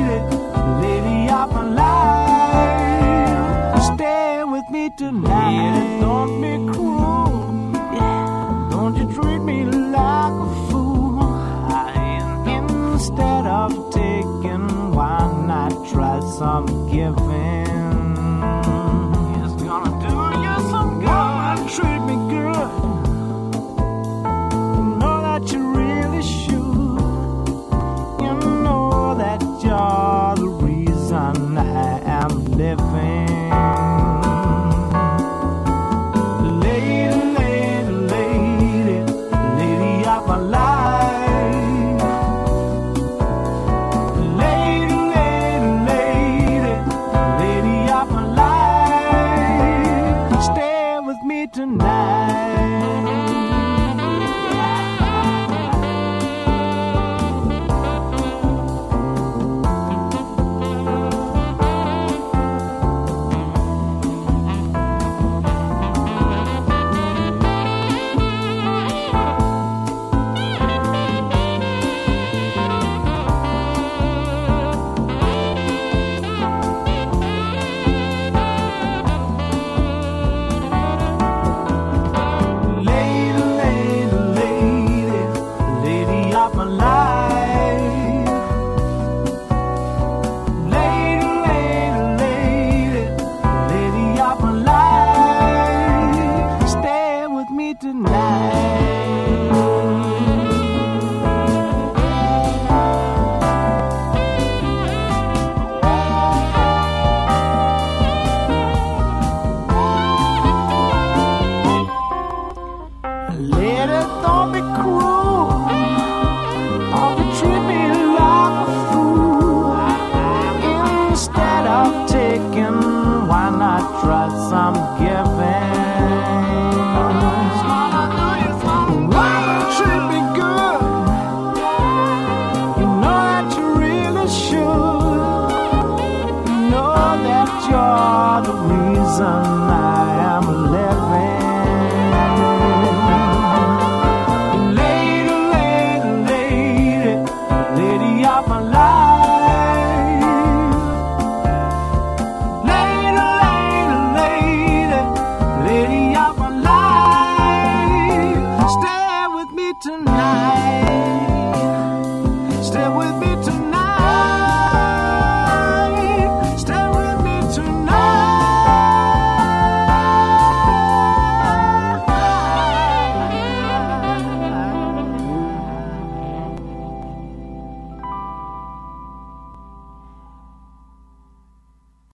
C: are the reason